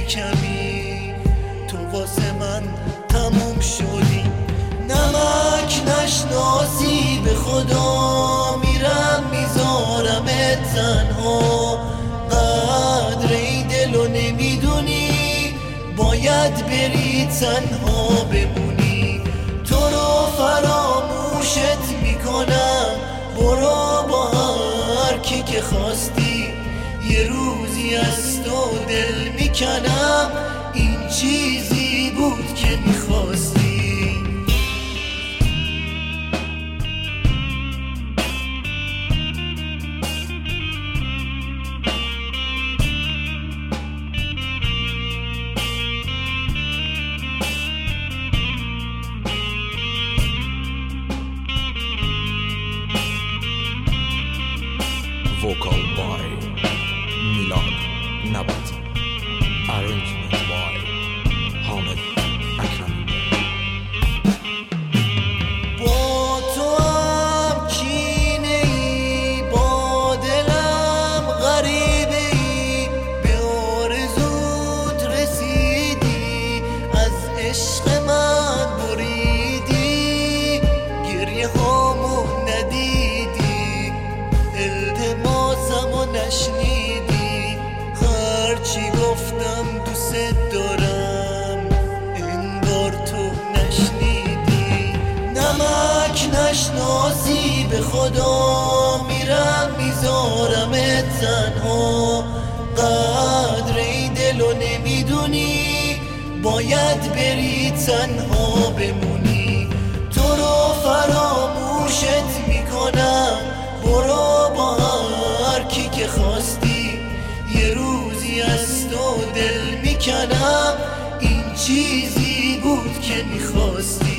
کمی، تو واسه من تموم شدی. نمک نشناسی به خدا، میرم میذارمت تنها. قدر این دلو نمیدونی، باید بری تنها بمونی. تو رو فراموشت میکنم، برو با هر کی که خواستی. یه روزی از تو دل میکنم، این چیزی بود که میخواستی. Vocal by Milad Nabat. Arrangement by Hamid Akrami. با تو هم کینه ای، با دلم غریبه ای. به آرزوت رسیدی، از عشق من بریدی. گریه هامو ندیدی، التماسمو نشنیدی. هرچی گفتم دوست دارم، انگار تو نشنیدی. نمک نشناسی به خدا، میرم میذارمت تنها. قدر این دلو نمیدونی، باید بری تنها بمونی. تو رو فراموشت میکنم، برو با هر کی که خواستی. یه روزی از تو دل میکنم، این چیزی بود که میخواستی.